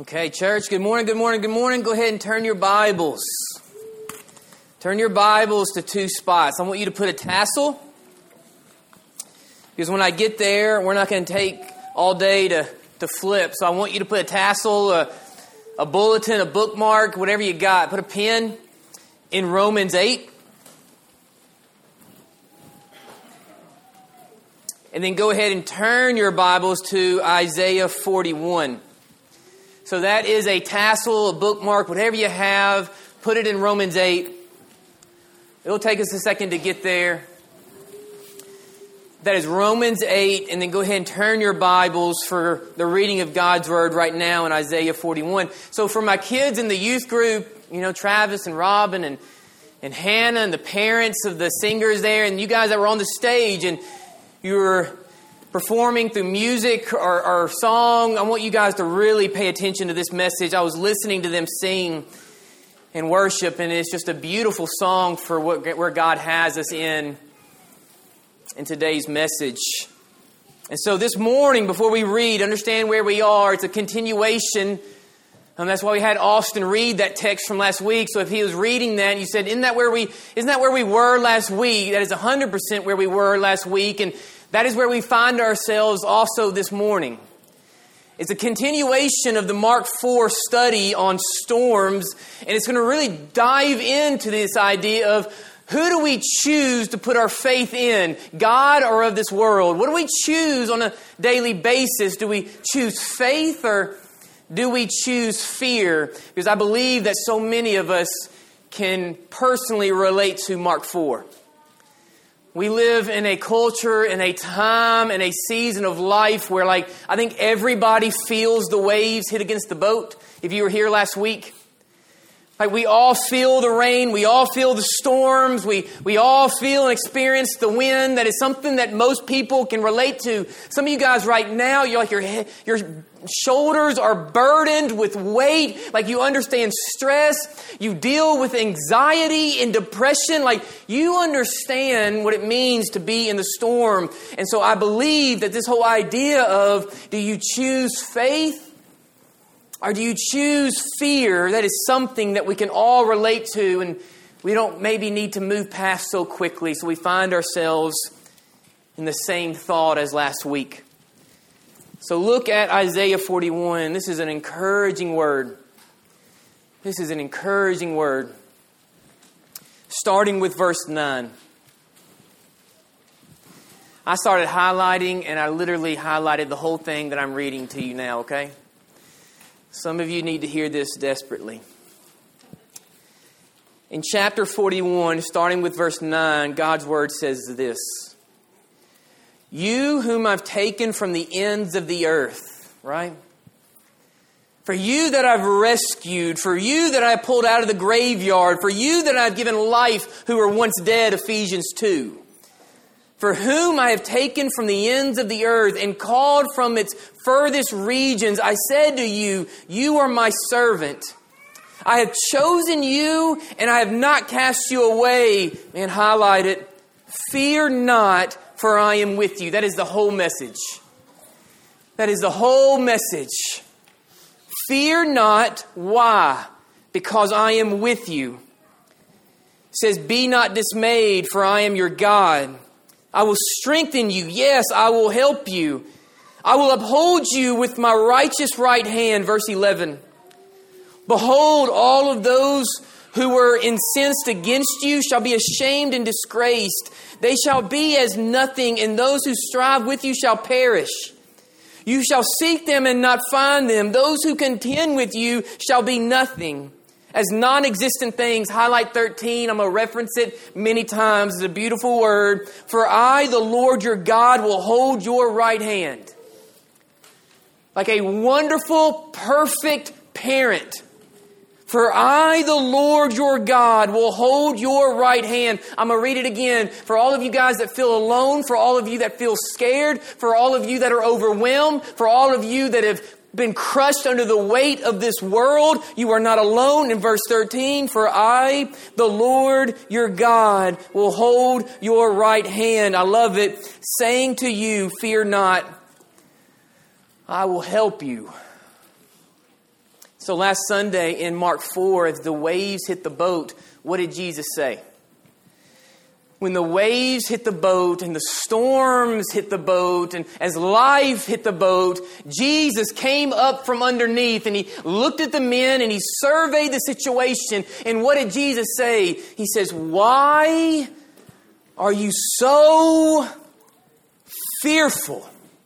Okay, church, good morning, good morning, good morning. Go ahead and turn your Bibles. Turn your Bibles to two spots. I want you to put a tassel, because when I get there, we're not going to take all day to flip. So I want you to put a tassel, a bulletin, a bookmark, whatever you got. Put a pin in Romans 8. And then go ahead and turn your Bibles to Isaiah 41. So that is a tassel, a bookmark, whatever you have. Put it in Romans 8. It'll take us a second to get there. That is Romans 8. And then go ahead and turn your Bibles for the reading of God's Word right now in Isaiah 41. So for my kids in the youth group, Travis and Robin and Hannah and the parents of the singers there, and you guys that were on the stage and you were performing through music or song, I want you guys to really pay attention to this message. I was listening to them sing and worship, and it's just a beautiful song for where God has us in today's message. And so this morning, before we read, understand where we are. It's a continuation. And that's why we had Austin read that text from last week. So if he was reading that and you said, isn't that where we were last week? That is 100% where we were last week. And that is where we find ourselves also this morning. It's a continuation of the Mark 4 study on storms. And it's going to really dive into this idea of who do we choose to put our faith in? God or of this world? What do we choose on a daily basis? Do we choose faith or do we choose fear? Because I believe that so many of us can personally relate to Mark 4. We live in a culture, in a time, in a season of life where I think everybody feels the waves hit against the boat. If you were here last week, we all feel the rain, we all feel the storms, we all feel and experience the wind. That is something that most people can relate to. Some of you guys right now, your shoulders are burdened with weight. You understand stress. You deal with anxiety and depression. You understand what it means to be in the storm. And so I believe that this whole idea of, do you choose faith or do you choose fear? That is something that we can all relate to, and we don't maybe need to move past so quickly. So we find ourselves in the same thought as last week. So look at Isaiah 41. This is an encouraging word. This is an encouraging word. Starting with verse 9. I started highlighting, and I literally highlighted the whole thing that I'm reading to you now, okay? Some of you need to hear this desperately. In chapter 41, starting with verse 9, God's word says this. You whom I've taken from the ends of the earth, right? For you that I've rescued, for you that I pulled out of the graveyard, for you that I've given life who were once dead, Ephesians 2. For whom I have taken from the ends of the earth and called from its furthest regions, I said to you, you are my servant. I have chosen you and I have not cast you away. And highlight it. Fear not, for I am with you. That is the whole message. That is the whole message. Fear not. Why? Because I am with you. It says, be not dismayed, for I am your God. I will strengthen you. Yes, I will help you. I will uphold you with my righteous right hand. Verse 11. Behold, all of those who were incensed against you shall be ashamed and disgraced. They shall be as nothing, and those who strive with you shall perish. You shall seek them and not find them. Those who contend with you shall be nothing. As non-existent things. Highlight 13. I'm going to reference it many times. It's a beautiful word. For I, the Lord your God, will hold your right hand. Like a wonderful, perfect parent. For I, the Lord your God, will hold your right hand. I'm going to read it again. For all of you guys that feel alone, for all of you that feel scared, for all of you that are overwhelmed, for all of you that have been crushed under the weight of this world, you are not alone. In verse 13, for I, the Lord your God, will hold your right hand. I love it. Saying to you, fear not, I will help you. So last Sunday in Mark 4, as the waves hit the boat, what did Jesus say? When the waves hit the boat and the storms hit the boat and as life hit the boat, Jesus came up from underneath and he looked at the men and he surveyed the situation. And what did Jesus say? He says, "Why are you so fearful?"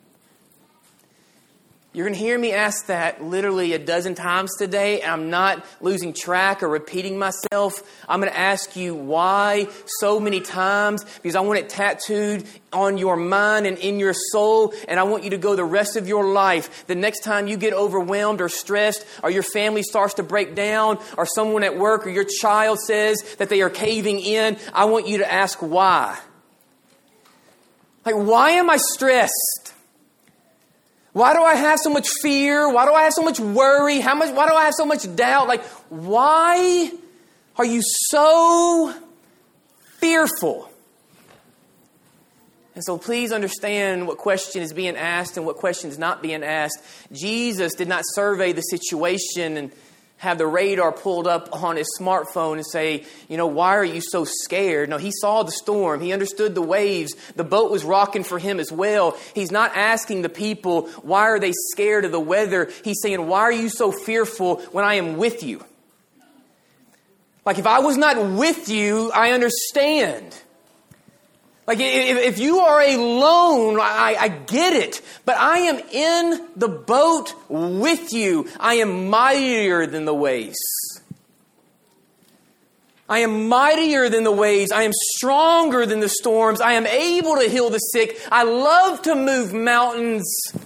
You're going to hear me ask that literally a dozen times today. I'm not losing track or repeating myself. I'm going to ask you why so many times, because I want it tattooed on your mind and in your soul, and I want you to go the rest of your life. The next time you get overwhelmed or stressed, or your family starts to break down, or someone at work or your child says that they are caving in, I want you to ask why. Like, why am I stressed? Why do I have so much fear? Why do I have so much worry? Why do I have so much doubt? Like, why are you so fearful? And so please understand what question is being asked and what question is not being asked. Jesus did not survey the situation and have the radar pulled up on his smartphone and say, why are you so scared? No, he saw the storm. He understood the waves. The boat was rocking for him as well. He's not asking the people, why are they scared of the weather? He's saying, why are you so fearful when I am with you? Like, if I was not with you, I understand. Like, if you are alone, I get it. But I am in the boat with you. I am mightier than the waves. I am mightier than the waves. I am stronger than the storms. I am able to heal the sick. I love to move mountains.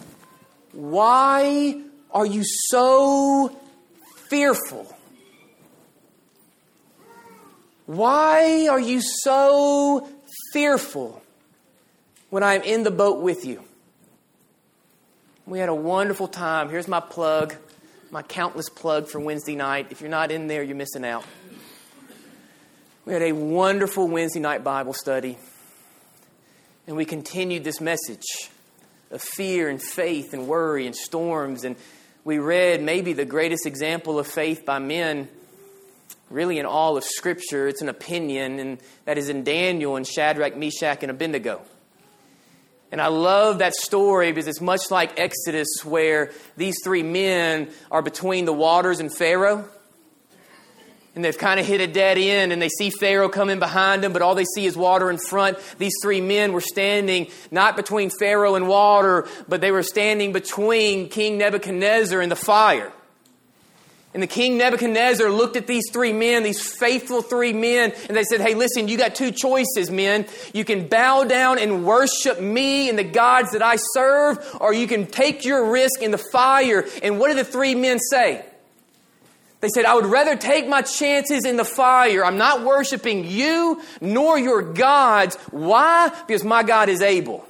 Why are you so fearful? Why are you so fearful when I'm in the boat with you? We had a wonderful time. Here's my plug, my countless plug for Wednesday night. If you're not in there, you're missing out. We had a wonderful Wednesday night Bible study. And we continued this message of fear and faith and worry and storms. And we read maybe the greatest example of faith by men really in all of Scripture. It's an opinion, and that is in Daniel and Shadrach, Meshach, and Abednego. And I love that story because it's much like Exodus, where these three men are between the waters and Pharaoh. And they've kind of hit a dead end, and they see Pharaoh coming behind them, but all they see is water in front. These three men were standing not between Pharaoh and water, but they were standing between King Nebuchadnezzar and the fire. And the King Nebuchadnezzar looked at these three men, these faithful three men, and they said, "Hey, listen, you got two choices, men. You can bow down and worship me and the gods that I serve, or you can take your risk in the fire." And what did the three men say? They said, "I would rather take my chances in the fire. I'm not worshiping you nor your gods." Why? Because my God is able.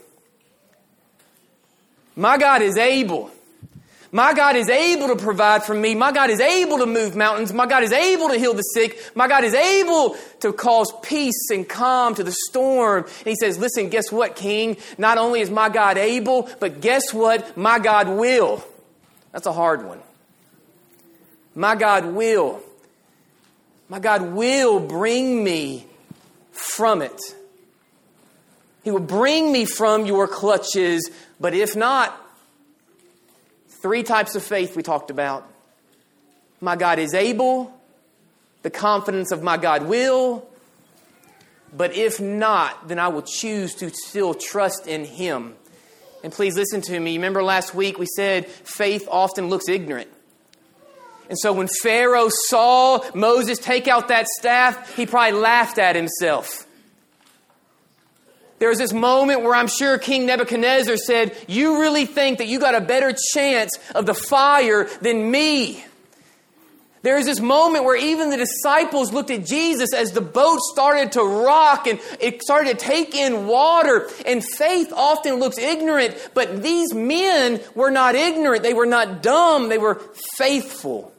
My God is able. My God is able to provide for me. My God is able to move mountains. My God is able to heal the sick. My God is able to cause peace and calm to the storm. And he says, listen, guess what, King? Not only is my God able, but guess what? My God will. That's a hard one. My God will. My God will bring me from it. He will bring me from your clutches. But if not, three types of faith we talked about. My God is able, the confidence of my God will, but if not, then I will choose to still trust in Him. And please listen to me. Remember last week we said faith often looks ignorant. And so when Pharaoh saw Moses take out that staff, he probably laughed at himself. There was this moment where I'm sure King Nebuchadnezzar said, "You really think that you got a better chance of the fire than me?" There is this moment where even the disciples looked at Jesus as the boat started to rock and it started to take in water. And faith often looks ignorant, but these men were not ignorant. They were not dumb. They were faithful.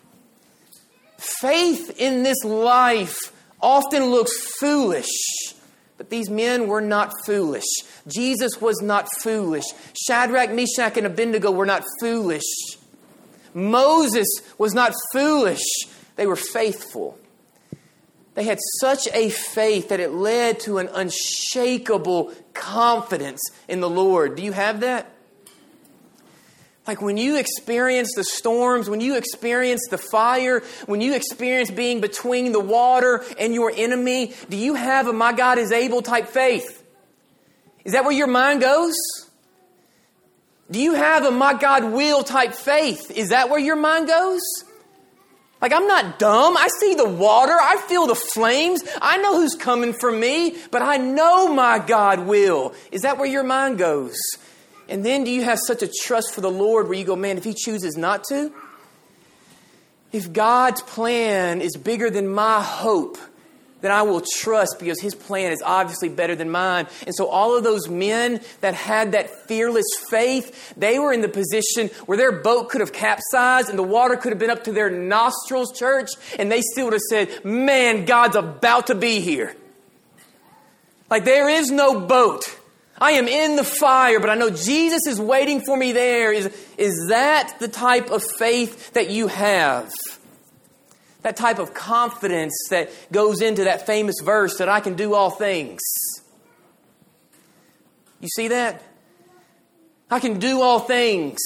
Faith in this life often looks foolish. But these men were not foolish. Jesus was not foolish. Shadrach, Meshach, and Abednego were not foolish. Moses was not foolish. They were faithful. They had such a faith that it led to an unshakable confidence in the Lord. Do you have that? Like when you experience the storms, when you experience the fire, when you experience being between the water and your enemy, do you have a my God is able type faith? Is that where your mind goes? Do you have a my God will type faith? Is that where your mind goes? Like, I'm not dumb. I see the water. I feel the flames. I know who's coming for me, but I know my God will. Is that where your mind goes? And then do you have such a trust for the Lord where you go, man, if He chooses not to, if God's plan is bigger than my hope, then I will trust because His plan is obviously better than mine. And so all of those men that had that fearless faith, they were in the position where their boat could have capsized and the water could have been up to their nostrils, church, and they still would have said, man, God's about to be here. Like there is no boat. I am in the fire, but I know Jesus is waiting for me there. Is that the type of faith that you have? That type of confidence that goes into that famous verse that I can do all things. You see that? I can do all things.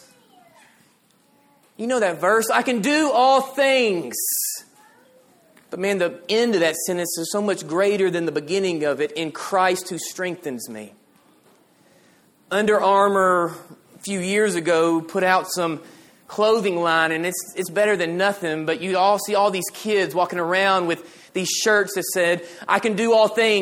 You know that verse? I can do all things. But man, the end of that sentence is so much greater than the beginning of it. In Christ who strengthens me. Under Armour a few years ago put out some clothing line, and it's better than nothing, but you all see all these kids walking around with these shirts that said, I can do all things, ...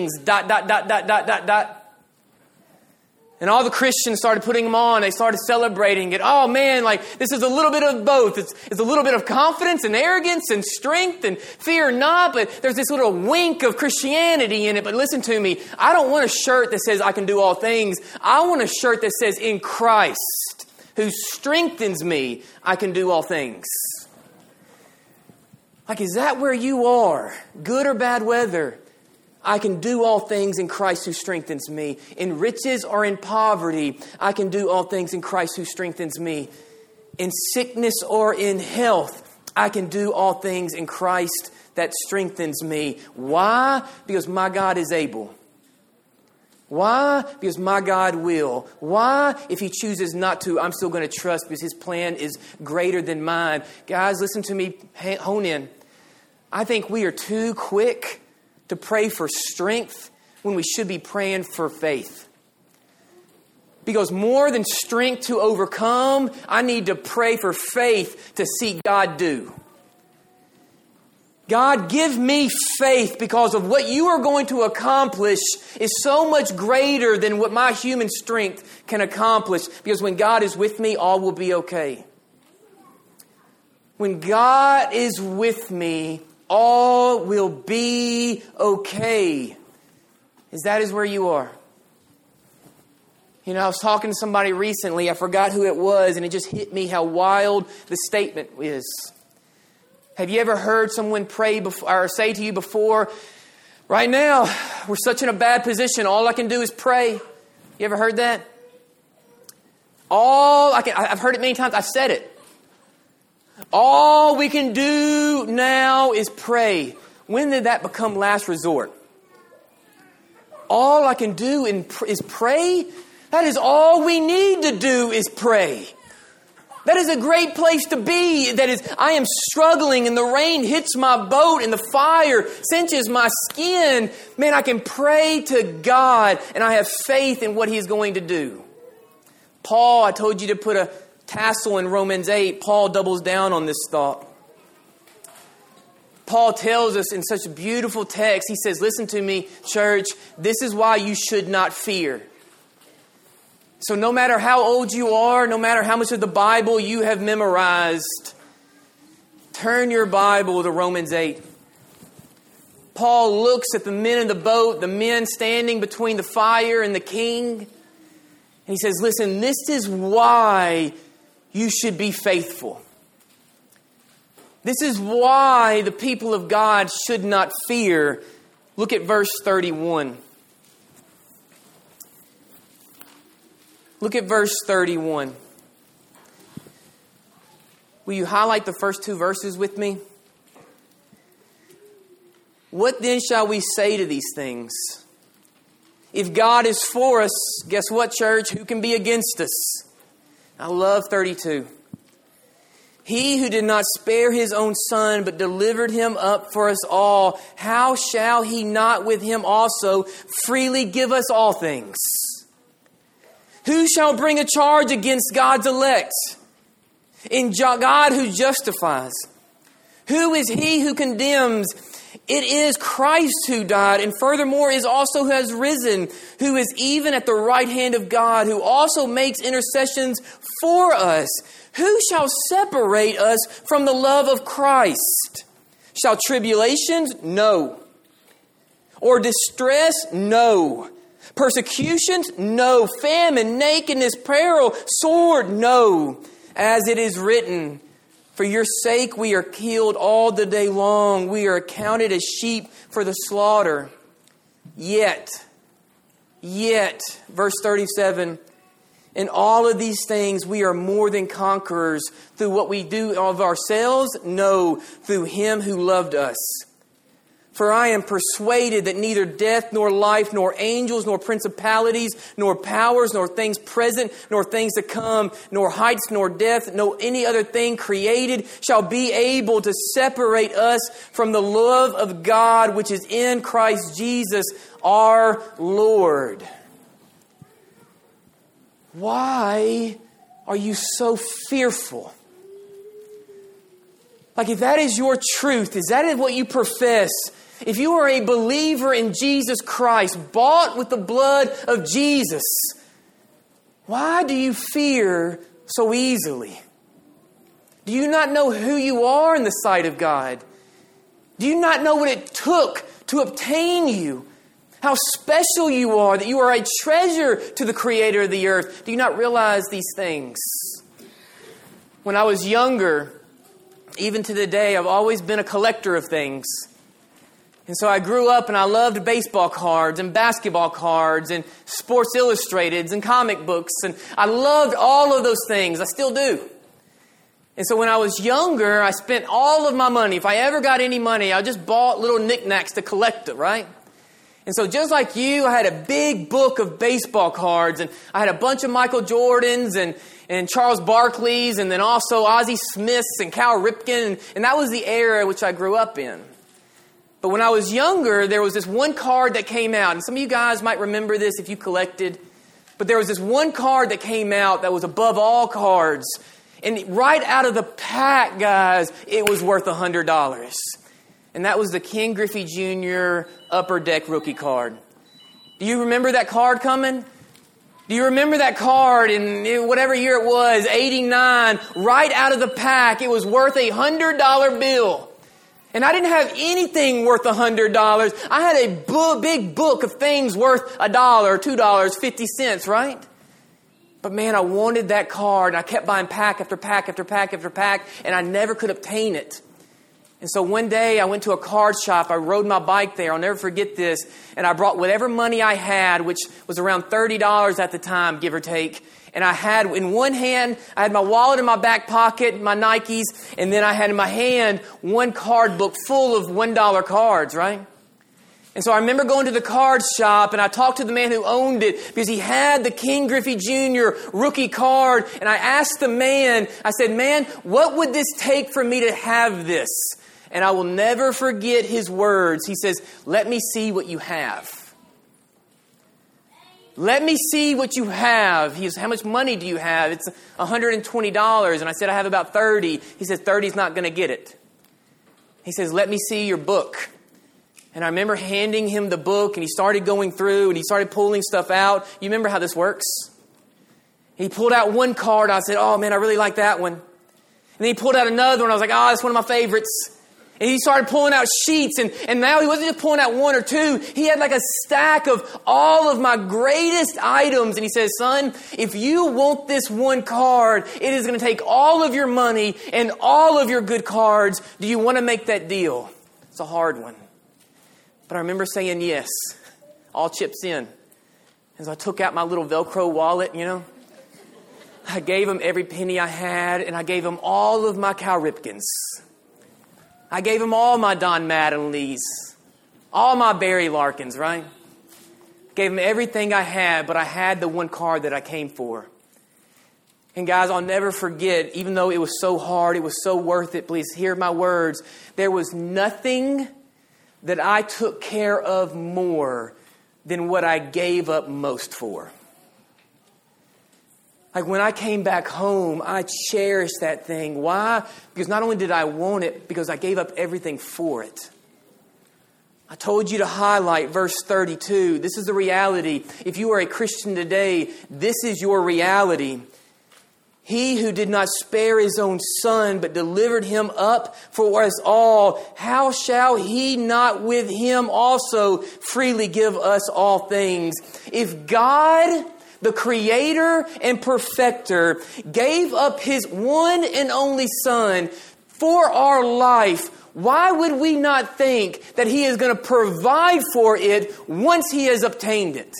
And all the Christians started putting them on. They started celebrating it. Oh man, like this is a little bit of both. It's a little bit of confidence and arrogance and strength and fear not, but there's this little wink of Christianity in it. But listen to me. I don't want a shirt that says I can do all things. I want a shirt that says in Christ, who strengthens me, I can do all things. Like, is that where you are? Good or bad weather? I can do all things in Christ who strengthens me. In riches or in poverty, I can do all things in Christ who strengthens me. In sickness or in health, I can do all things in Christ that strengthens me. Why? Because my God is able. Why? Because my God will. Why? If He chooses not to, I'm still going to trust because His plan is greater than mine. Guys, listen to me. Hone in. I think we are too quick to pray for strength when we should be praying for faith. Because more than strength to overcome, I need to pray for faith to see God do. God, give me faith because of what you are going to accomplish is so much greater than what my human strength can accomplish. Because when God is with me, all will be okay. When God is with me, all will be okay. Is that where you are? You know, I was talking to somebody recently. I forgot who it was, and it just hit me how wild the statement is. Have you ever heard someone pray before, or say to you before, right now, we're such in a bad position, all I can do is pray? You ever heard that? I've heard it many times. I've said it. All we can do now is pray. When did that become last resort? All I can do is pray? That is all we need to do is pray. That is a great place to be. That is, I am struggling and the rain hits my boat and the fire cinches my skin. Man, I can pray to God and I have faith in what He is going to do. Paul, I told you to put a tassel in Romans 8. Paul doubles down on this thought. Paul tells us in such a beautiful text, he says, listen to me, church, this is why you should not fear. So no matter how old you are, no matter how much of the Bible you have memorized, turn your Bible to Romans 8. Paul looks at the men in the boat, the men standing between the fire and the king. And he says, listen, this is why you should be faithful. This is why the people of God should not fear. Look at verse 31. Look at verse 31. Will you highlight the first 2 verses with me? What then shall we say to these things? If God is for us, guess what, church? Who can be against us? I love 32. He who did not spare his own Son, but delivered him up for us all, how shall he not with him also freely give us all things? Who shall bring a charge against God's elect? In God who justifies. Who is he who condemns? It is Christ who died, and furthermore is also who has risen, who is even at the right hand of God, who also makes intercessions for us. Who shall separate us from the love of Christ? Shall tribulations? No. Or distress? No. Persecutions? No. Famine, nakedness, peril, sword? No. As it is written, for your sake we are killed all the day long. We are accounted as sheep for the slaughter. Yet, verse 37, in all of these things we are more than conquerors through what we do of ourselves? No, through Him who loved us. For I am persuaded that neither death, nor life, nor angels, nor principalities, nor powers, nor things present, nor things to come, nor heights, nor depth, nor any other thing created shall be able to separate us from the love of God which is in Christ Jesus our Lord. Why are you so fearful? Like, if that is your truth, is that what you profess? If you are a believer in Jesus Christ, bought with the blood of Jesus, why do you fear so easily? Do you not know who you are in the sight of God? Do you not know what it took to obtain you? How special you are, that you are a treasure to the Creator of the earth. Do you not realize these things? When I was younger, even to the day, I've always been a collector of things. And so I grew up and I loved baseball cards and basketball cards and Sports Illustrateds and comic books. And I loved all of those things. I still do. And so when I was younger, I spent all of my money. If I ever got any money, I just bought little knickknacks to collect it, right? And so just like you, I had a big book of baseball cards, and I had a bunch of Michael Jordans and Charles Barkley's, and then also Ozzie Smith's and Cal Ripken. And that was the era which I grew up in. But when I was younger, there was this one card that came out. And some of you guys might remember this if you collected. But there was this one card that came out that was above all cards. And right out of the pack, guys, it was worth $100. And that was the Ken Griffey Jr. Upper Deck rookie card. Do you remember that card coming? Do you remember that card in whatever year it was, 89, right out of the pack? It was worth $100 bill. And I didn't have anything worth $100. I had a big book of things worth $1, $2, 50 cents, right? But man, I wanted that card. And I kept buying pack after pack after pack after pack, and I never could obtain it. And so one day I went to a card shop. I rode my bike there. I'll never forget this. And I brought whatever money I had, which was around $30 at the time, give or take. And I had, in one hand, I had my wallet in my back pocket, my Nikes. And then I had in my hand one card book full of $1 cards, right? And so I remember going to the card shop, and I talked to the man who owned it because he had the Ken Griffey Jr. rookie card. And I asked the man, I said, man, what would this take for me to have this? And I will never forget his words. He says, let me see what you have. Let me see what you have. He says, how much money do you have? It's $120. And I said, I have about 30. He says, 30's not going to get it. He says, let me see your book. And I remember handing him the book, and he started going through, and he started pulling stuff out. You remember how this works? He pulled out one card. I said, oh man, I really like that one. And then he pulled out another one. I was like, oh, that's one of my favorites. And he started pulling out sheets, and now he wasn't just pulling out one or two. He had like a stack of all of my greatest items. And he says, son, if you want this one card, it is going to take all of your money and all of your good cards. Do you want to make that deal? It's a hard one. But I remember saying yes, all chips in. As I took out my little Velcro wallet, I gave him every penny I had, and I gave him all of my Cal Ripkens. I gave him all my Don Mattingly's, all my Barry Larkins, right? Gave him everything I had, but I had the one car that I came for. And guys, I'll never forget, even though it was so hard, it was so worth it, please hear my words. There was nothing that I took care of more than what I gave up most for. Like when I came back home, I cherished that thing. Why? Because not only did I want it, because I gave up everything for it. I told you to highlight verse 32. This is the reality. If you are a Christian today, this is your reality. He who did not spare his own son, but delivered him up for us all, how shall he not with him also freely give us all things? If God, the creator and perfecter, gave up his one and only son for our life, why would we not think that he is going to provide for it once he has obtained it?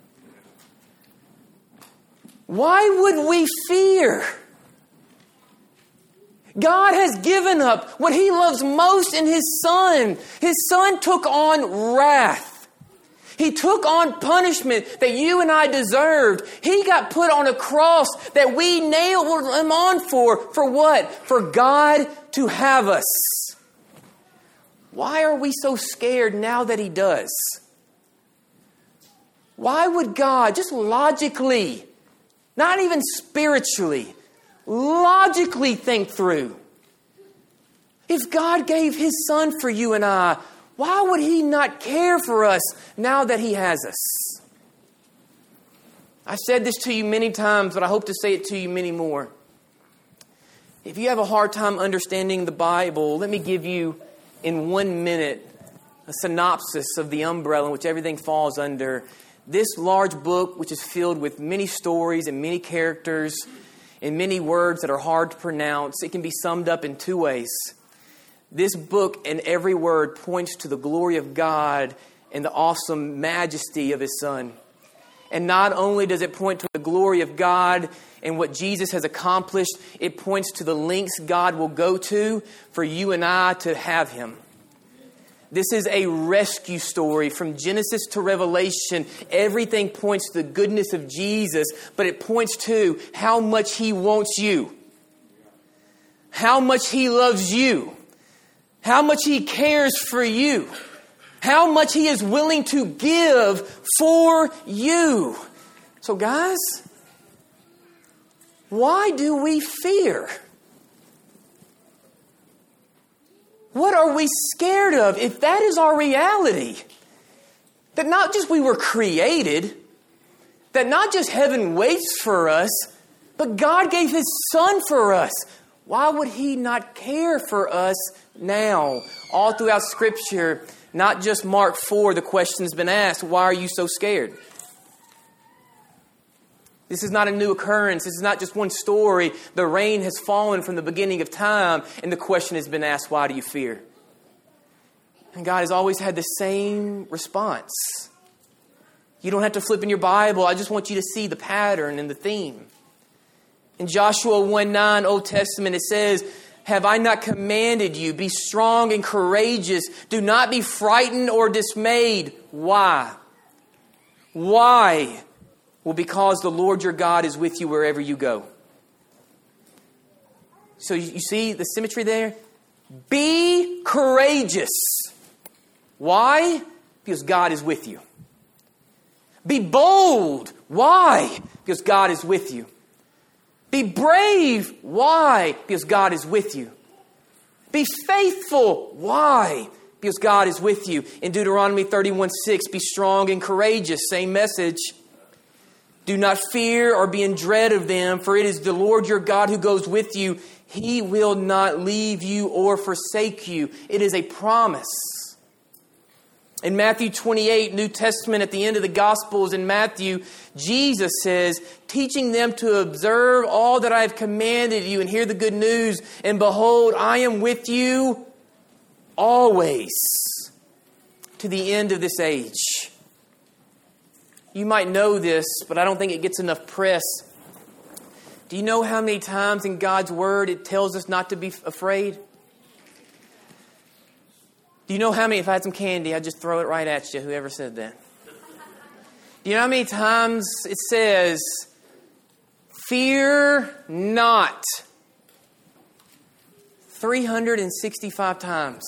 Why would we fear? God has given up what he loves most in his son. His son took on wrath. He took on punishment that you and I deserved. He got put on a cross that we nailed him on for. For what? For God to have us. Why are we so scared now that he does? Why would God, just logically, not even spiritually, logically think through, if God gave his son for you and I, why would he not care for us now that he has us? I've said this to you many times, but I hope to say it to you many more. If you have a hard time understanding the Bible, let me give you in 1 minute a synopsis of the umbrella in which everything falls under. This large book, which is filled with many stories and many characters and many words that are hard to pronounce, it can be summed up in 2 ways. This book and every word points to the glory of God and the awesome majesty of his son. And not only does it point to the glory of God and what Jesus has accomplished, it points to the lengths God will go to for you and I to have him. This is a rescue story from Genesis to Revelation. Everything points to the goodness of Jesus, but it points to how much he wants you, how much he loves you, how much he cares for you, how much he is willing to give for you. So guys, why do we fear? What are we scared of if that is our reality? That not just we were created, that not just heaven waits for us, but God gave his son for us. Why would he not care for us now? All throughout Scripture, not just Mark 4, the question's been asked, why are you so scared? This is not a new occurrence. This is not just one story. The rain has fallen from the beginning of time, and the question has been asked, why do you fear? And God has always had the same response. You don't have to flip in your Bible. I just want you to see the pattern and the theme. In Joshua 1:9, Old Testament, it says, have I not commanded you, be strong and courageous. Do not be frightened or dismayed. Why? Why? Well, because the Lord your God is with you wherever you go. So you see the symmetry there? Be courageous. Why? Because God is with you. Be bold. Why? Because God is with you. Be brave. Why? Because God is with you. Be faithful. Why? Because God is with you. In Deuteronomy 31:6, be strong and courageous. Same message. Do not fear or be in dread of them, for it is the Lord your God who goes with you. He will not leave you or forsake you. It is a promise. In Matthew 28, New Testament, at the end of the Gospels in Matthew, Jesus says, teaching them to observe all that I have commanded you, and hear the good news. And behold, I am with you always to the end of this age. You might know this, but I don't think it gets enough press. Do you know how many times in God's Word it tells us not to be afraid? Do you know how many, if I had some candy, I'd just throw it right at you, whoever said that. Do you know how many times it says, fear not? 365 times.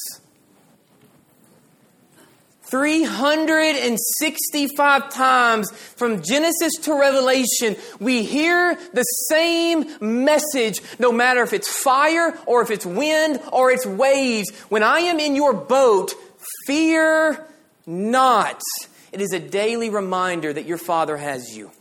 365 times from Genesis to Revelation, we hear the same message, no matter if it's fire or if it's wind or it's waves. When I am in your boat, fear not. It is a daily reminder that your Father has you.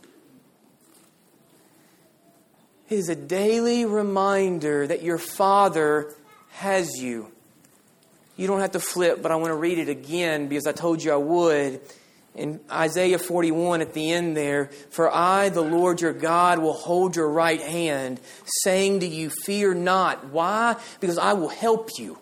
It is a daily reminder that your Father has you. You don't have to flip, but I want to read it again because I told you I would. In Isaiah 41 at the end there, for I, the Lord your God, will hold your right hand, saying to you, fear not. Why? Because I will help you.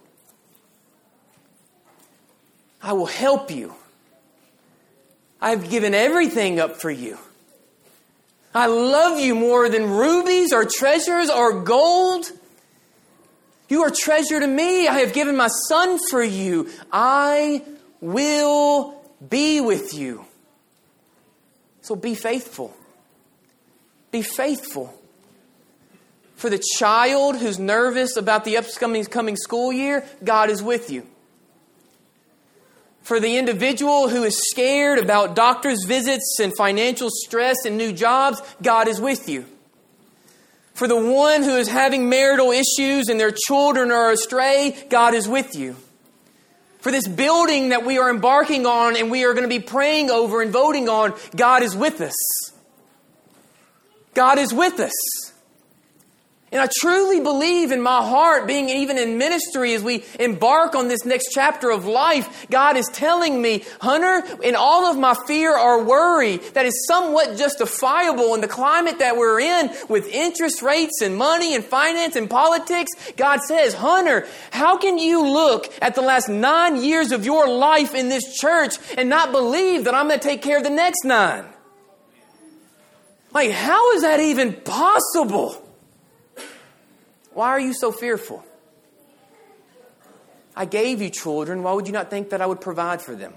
I will help you. I've given everything up for you. I love you more than rubies or treasures or gold. You are treasure to me. I have given my Son for you. I will be with you. So be faithful. Be faithful. For the child who's nervous about the upcoming school year, God is with you. For the individual who is scared about doctor's visits and financial stress and new jobs, God is with you. For the one who is having marital issues and their children are astray, God is with you. For this building that we are embarking on and we are going to be praying over and voting on, God is with us. God is with us. And I truly believe in my heart, being even in ministry as we embark on this next chapter of life, God is telling me, Hunter, in all of my fear or worry that is somewhat justifiable in the climate that we're in with interest rates and money and finance and politics, God says, Hunter, how can you look at the last 9 years of your life in this church and not believe that I'm going to take care of the next 9? Like, how is that even possible? Why are you so fearful? I gave you children. Why would you not think that I would provide for them?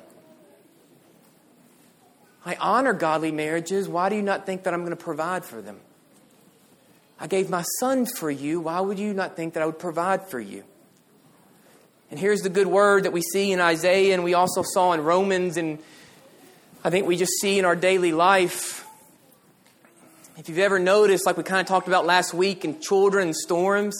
I honor godly marriages. Why do you not think that I'm going to provide for them? I gave my Son for you. Why would you not think that I would provide for you? And here's the good word that we see in Isaiah and we also saw in Romans, and I think we just see in our daily life. If you've ever noticed, like we kind of talked about last week, in children and storms,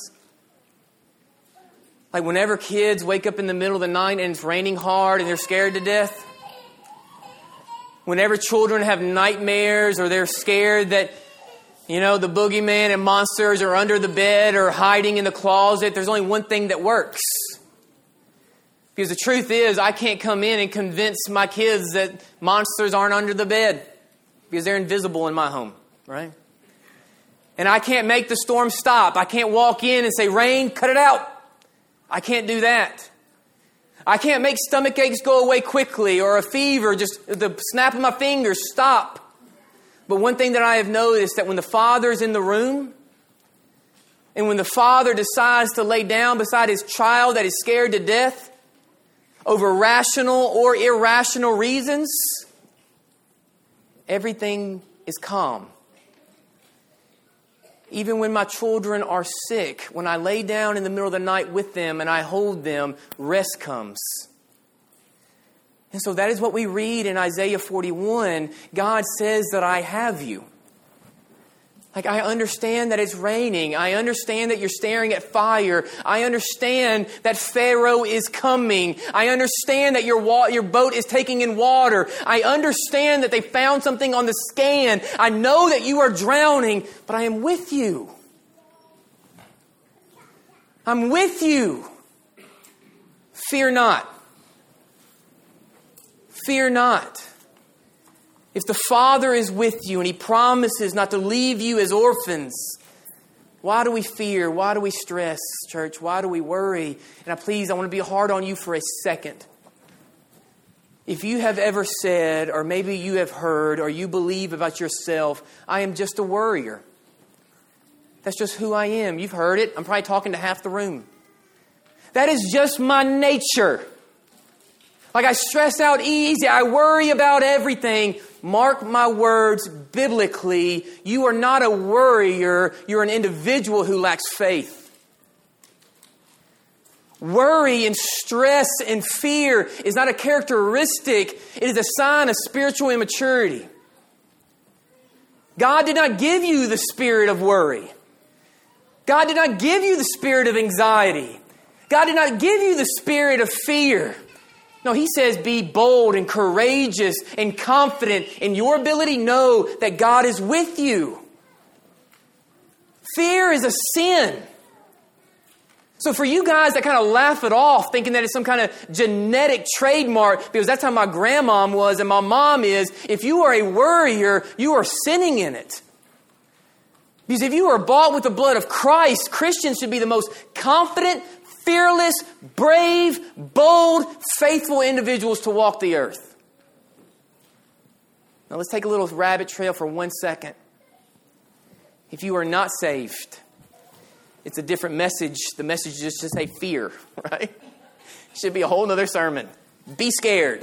like whenever kids wake up in the middle of the night and it's raining hard and they're scared to death, whenever children have nightmares or they're scared that, you know, the boogeyman and monsters are under the bed or hiding in the closet, there's only one thing that works. Because the truth is, I can't come in and convince my kids that monsters aren't under the bed because they're invisible in my home. Right? And I can't make the storm stop. I can't walk in and say, rain, cut it out. I can't do that. I can't make stomach aches go away quickly or a fever, just the snap of my fingers, stop. But one thing that I have noticed, that when the Father's in the room and when the Father decides to lay down beside His child that is scared to death over rational or irrational reasons, everything is calm. Even when my children are sick, when I lay down in the middle of the night with them and I hold them, rest comes. And so that is what we read in Isaiah 41. God says that I have you. Like, I understand that it's raining. I understand that you're staring at fire. I understand that Pharaoh is coming. I understand that your boat is taking in water. I understand that they found something on the scan. I know that you are drowning, but I am with you. I'm with you. Fear not. Fear not. If the Father is with you and He promises not to leave you as orphans, why do we fear? Why do we stress, church? Why do we worry? And I want to be hard on you for a second. If you have ever said, or maybe you have heard, or you believe about yourself, I am just a worrier. That's just who I am. You've heard it. I'm probably talking to half the room. That is just my nature. Like I stress out easy. I worry about everything. Mark my words biblically. You are not a worrier. You're an individual who lacks faith. Worry and stress and fear is not a characteristic. It is a sign of spiritual immaturity. God did not give you the spirit of worry. God did not give you the spirit of anxiety. God did not give you the spirit of fear. No, He says be bold and courageous and confident in your ability. Know that God is with you. Fear is a sin. So for you guys that kind of laugh it off, thinking that it's some kind of genetic trademark, because that's how my grandmom was and my mom is, if you are a worrier, you are sinning in it. Because if you are bought with the blood of Christ, Christians should be the most confident, fearless, brave, bold, faithful individuals to walk the earth. Now let's take a little rabbit trail for 1 second. If you are not saved, it's a different message. The message is just to say fear, right? Should be a whole other sermon. Be scared.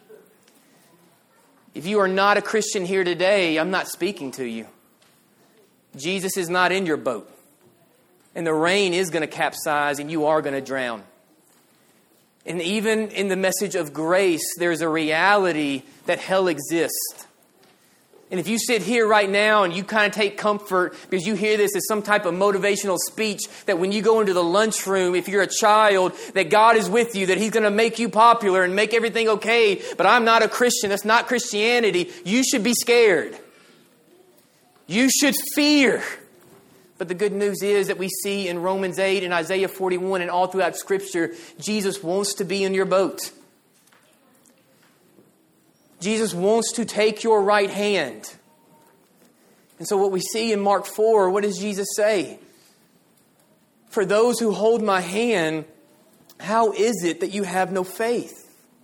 If you are not a Christian here today, I'm not speaking to you. Jesus is not in your boat. And the rain is going to capsize and you are going to drown. And even in the message of grace, there's a reality that hell exists. And if you sit here right now and you kind of take comfort because you hear this as some type of motivational speech that when you go into the lunchroom, if you're a child, that God is with you, that He's going to make you popular and make everything okay, but I'm not a Christian, that's not Christianity, you should be scared. You should fear. But the good news is that we see in Romans 8 and Isaiah 41 and all throughout Scripture, Jesus wants to be in your boat. Jesus wants to take your right hand. And so what we see in Mark 4, what does Jesus say? For those who hold my hand, how is it that you have no faith?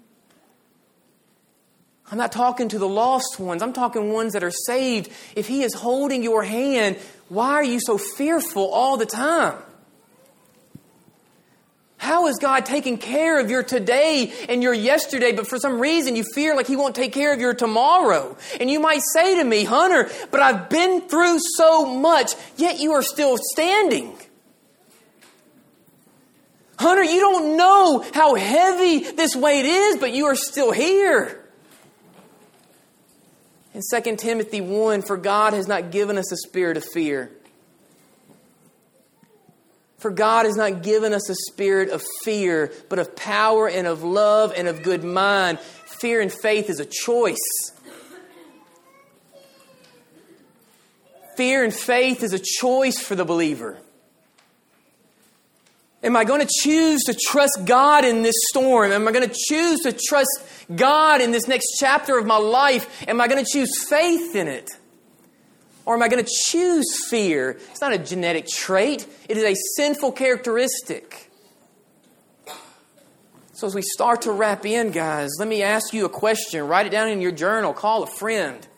I'm not talking to the lost ones. I'm talking ones that are saved. If He is holding your hand, why are you so fearful all the time? How is God taking care of your today and your yesterday, but for some reason you fear like He won't take care of your tomorrow? And you might say to me, Hunter, but I've been through so much, yet you are still standing. Hunter, you don't know how heavy this weight is, but you are still here. In 2 Timothy 1, for God has not given us a spirit of fear. For God has not given us a spirit of fear, but of power and of love and of good mind. Fear and faith is a choice. Fear and faith is a choice for the believer. Am I going to choose to trust God in this storm? Am I going to choose to trust God in this next chapter of my life? Am I going to choose faith in it? Or am I going to choose fear? It's not a genetic trait. It is a sinful characteristic. So as we start to wrap in, guys, let me ask you a question. Write it down in your journal. Call a friend.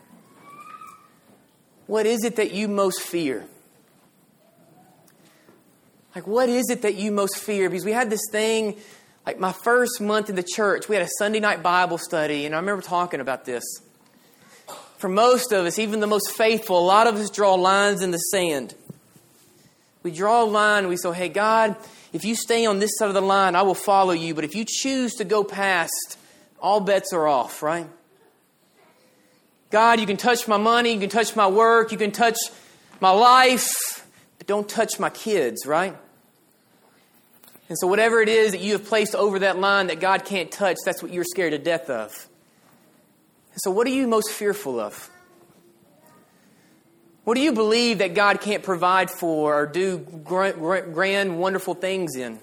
What is it that you most fear? Like, what is it that you most fear? Because we had this thing, like my first month in the church, we had a Sunday night Bible study, and I remember talking about this. For most of us, even the most faithful, a lot of us draw lines in the sand. We draw a line and we say, hey, God, if you stay on this side of the line, I will follow you. But if you choose to go past, all bets are off, right? God, you can touch my money, you can touch my work, you can touch my life, but don't touch my kids, right? And so whatever it is that you have placed over that line that God can't touch, that's what you're scared to death of. So what are you most fearful of? What do you believe that God can't provide for or do grand, wonderful things in?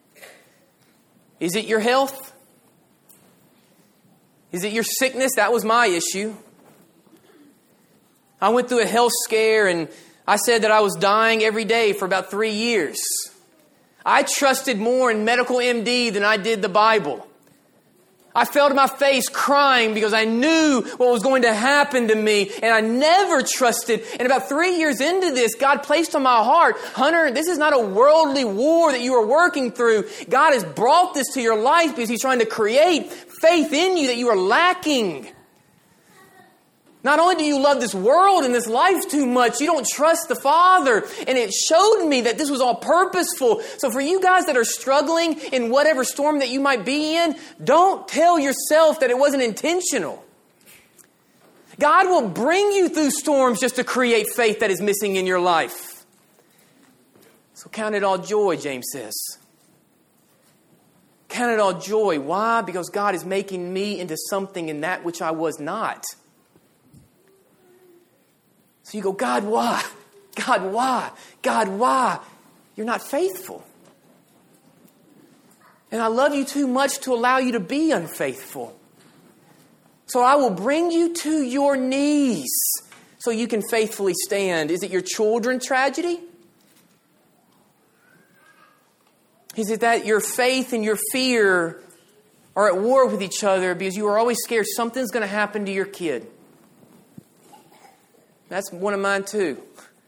Is it your health? Is it your sickness? That was my issue. I went through a health scare and I said that I was dying every day for about 3 years. I trusted more in medical MD than I did the Bible. I fell to my face crying because I knew what was going to happen to me, and I never trusted. And about 3 years into this, God placed on my heart, Hunter, this is not a worldly war that you are working through. God has brought this to your life because He's trying to create faith in you that you are lacking. Not only do you love this world and this life too much, you don't trust the Father. And it showed me that this was all purposeful. So for you guys that are struggling in whatever storm that you might be in, don't tell yourself that it wasn't intentional. God will bring you through storms just to create faith that is missing in your life. So count it all joy, James says. Count it all joy. Why? Because God is making me into something in that which I was not. So you go, God, why? God, why? God, why? You're not faithful. And I love you too much to allow you to be unfaithful. So I will bring you to your knees so you can faithfully stand. Is it your children's tragedy? Is it that your faith and your fear are at war with each other because you are always scared something's going to happen to your kid? That's one of mine too.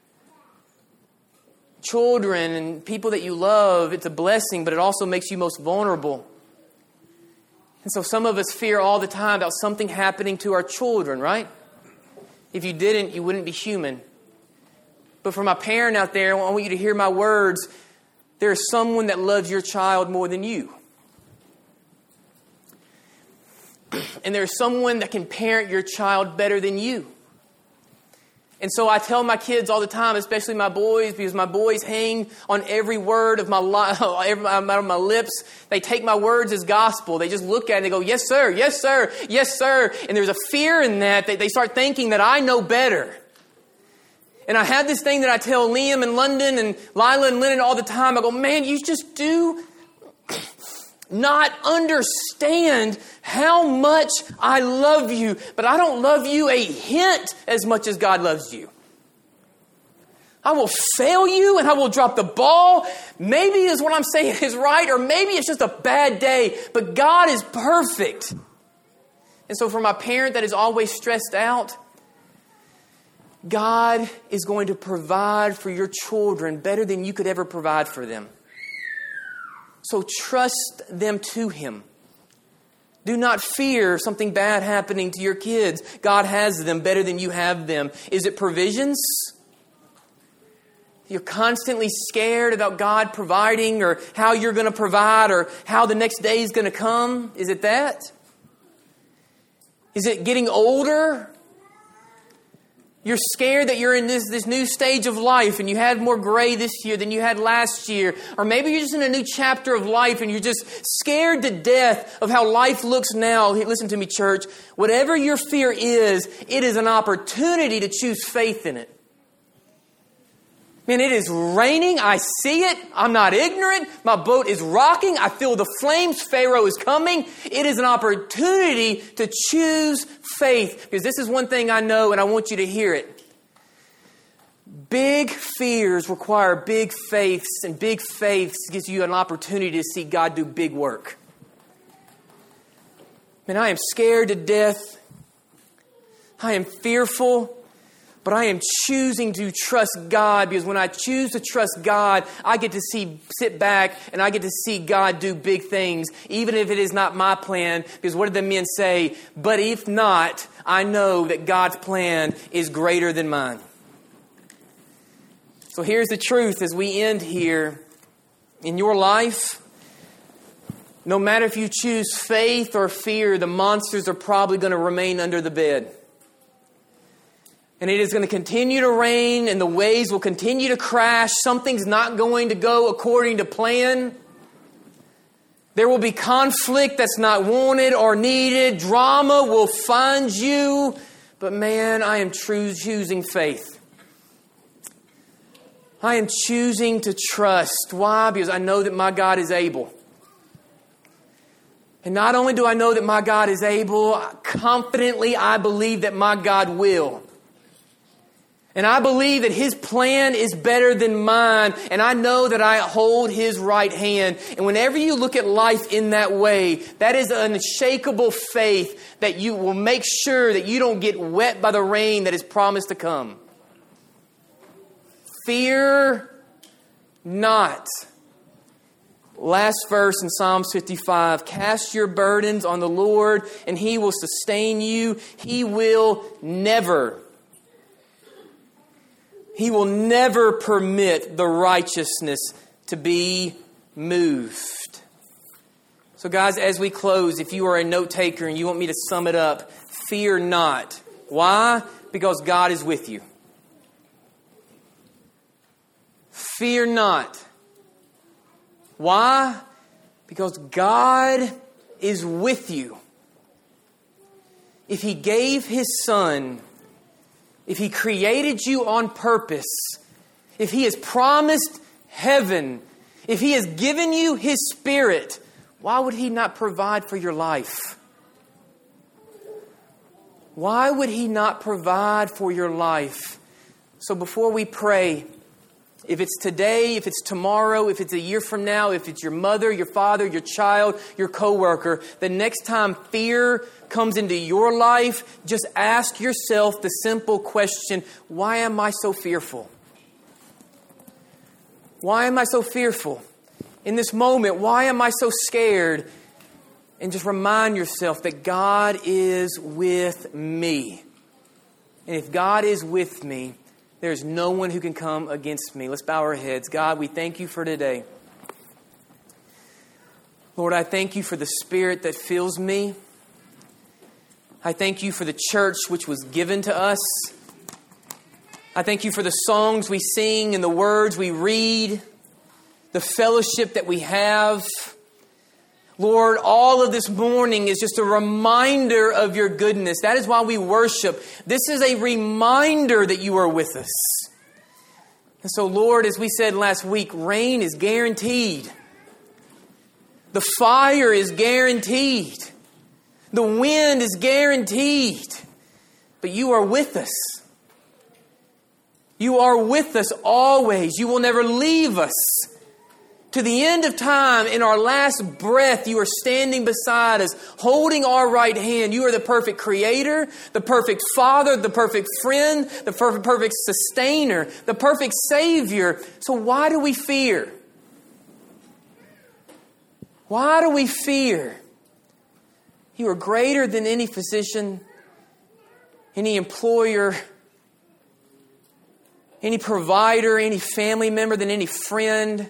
Children and people that you love, it's a blessing, but it also makes you most vulnerable. And so some of us fear all the time about something happening to our children, right? If you didn't, you wouldn't be human. But for my parent out there, I want you to hear my words. There is someone that loves your child more than you. And there's someone that can parent your child better than you. And so I tell my kids all the time, especially my boys, because my boys hang on every word of my out of my lips. They take my words as gospel. They just look at it and they go, yes, sir, yes, sir, yes, sir. And there's a fear in that. They start thinking that I know better. And I have this thing that I tell Liam and London and Lila and Lennon all the time. I go, man, you just do not understand how much I love you, but I don't love you a hint as much as God loves you. I will fail you and I will drop the ball. Maybe is what I'm saying is right, or maybe it's just a bad day, but God is perfect. And so for my parent that is always stressed out, God is going to provide for your children better than you could ever provide for them. So trust them to Him. Do not fear something bad happening to your kids. God has them better than you have them. Is it provisions? You're constantly scared about God providing or how you're going to provide or how the next day is going to come. Is it that? Is it getting older? You're scared that you're in this new stage of life and you had more gray this year than you had last year. Or maybe you're just in a new chapter of life and you're just scared to death of how life looks now. Listen to me, church. Whatever your fear is, it is an opportunity to choose faith in it. Man, it is raining. I see it. I'm not ignorant. My boat is rocking. I feel the flames. Pharaoh is coming. It is an opportunity to choose faith. Because this is one thing I know, and I want you to hear it. Big fears require big faiths, and big faiths gives you an opportunity to see God do big work. Man, I am scared to death. I am fearful. But I am choosing to trust God, because when I choose to trust God, I get to sit back and I get to see God do big things, even if it is not my plan. Because what did the men say? But if not, I know that God's plan is greater than mine. So here's the truth as we end here. In your life, no matter if you choose faith or fear, the monsters are probably going to remain under the bed. And it is going to continue to rain and the waves will continue to crash. Something's not going to go according to plan. There will be conflict that's not wanted or needed. Drama will find you. But man, I am choosing faith. I am choosing to trust. Why? Because I know that my God is able. And not only do I know that my God is able, confidently I believe that my God will. And I believe that His plan is better than mine. And I know that I hold His right hand. And whenever you look at life in that way, that is an unshakable faith that you will make sure that you don't get wet by the rain that is promised to come. Fear not. Last verse in Psalms 55. Cast your burdens on the Lord, and He will sustain you. He will never permit the righteousness to be moved. So guys, as we close, if you are a note taker and you want me to sum it up, fear not. Why? Because God is with you. Fear not. Why? Because God is with you. If He gave His Son, if He created you on purpose, if He has promised heaven, if He has given you His Spirit, why would He not provide for your life? Why would He not provide for your life? So before we pray, if it's today, if it's tomorrow, if it's a year from now, if it's your mother, your father, your child, your coworker, the next time fear comes into your life, just ask yourself the simple question, why am I so fearful? Why am I so fearful? In this moment, why am I so scared? And just remind yourself that God is with me. And if God is with me, there's no one who can come against me. Let's bow our heads. God, we thank You for today. Lord, I thank You for the Spirit that fills me. I thank You for the church which was given to us. I thank You for the songs we sing and the words we read, the fellowship that we have. Lord, all of this morning is just a reminder of Your goodness. That is why we worship. This is a reminder that You are with us. And so, Lord, as we said last week, rain is guaranteed. The fire is guaranteed. The wind is guaranteed. But You are with us. You are with us always. You will never leave us. To the end of time, in our last breath, You are standing beside us, holding our right hand. You are the perfect Creator, the perfect Father, the perfect friend, the perfect sustainer, the perfect Savior. So why do we fear? Why do we fear? You are greater than any physician, any employer, any provider, any family member, than any friend.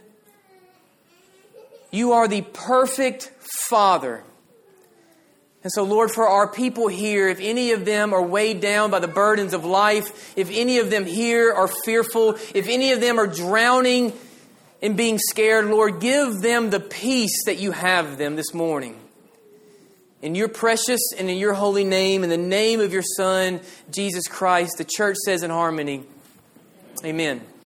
You are the perfect Father. And so, Lord, for our people here, if any of them are weighed down by the burdens of life, if any of them here are fearful, if any of them are drowning in being scared, Lord, give them the peace that You have them this morning. In Your precious and in Your holy name, in the name of Your Son, Jesus Christ, the church says in harmony, Amen.